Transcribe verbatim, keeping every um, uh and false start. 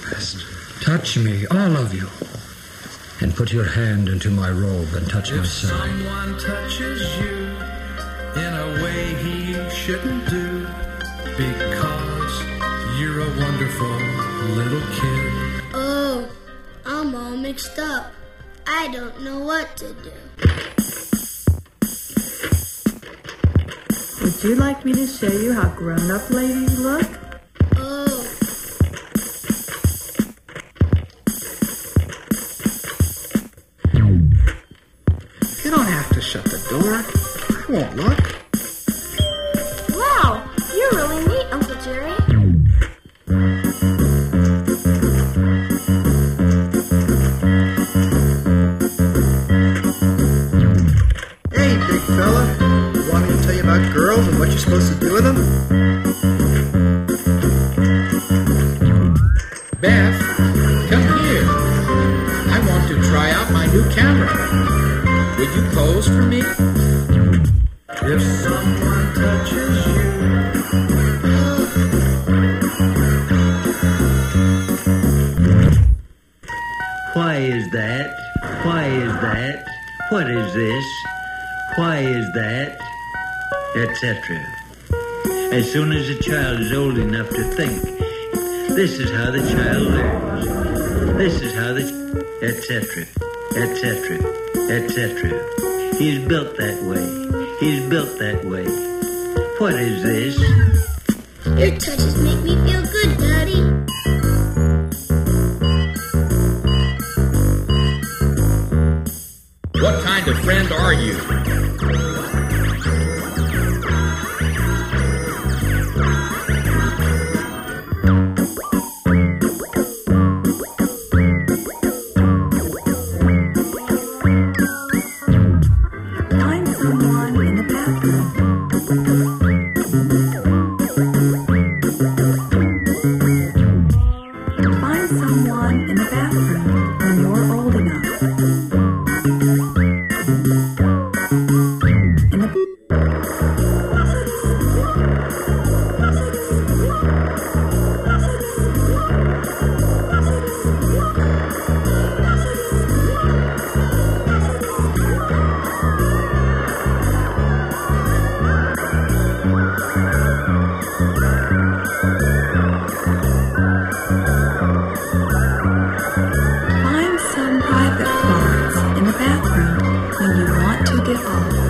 breakfast. Touch me, all of you. And put your hand into my robe and touch if my side. Someone touches you in a way he shouldn't do, because you're a wonderful little kid. Oh, I'm all mixed up. I don't know what to do. Would you like me to show you how grown-up ladies look? Oh. You don't have to shut the door. I won't look. Wow, you're really neat, Uncle Jerry. Hey, big fella. You want me to tell you about girls and what you're supposed to do with them? Beth, come here. I want to try out my new camera. Would you pose for me? If someone touches you, why is that? Why is that? What is this? Why is that? Etc. As soon as a child is old enough to think, this is how the child learns. This is how the... Etc. Etc. Etc. He's built that way. He's built that way. What is this? Your touches make me feel good, Daddy. What kind of friend are you? Find someone in the bathroom. Find someone in the bathroom when you're old enough. In the Find some private parts in the bathroom when you want to get off.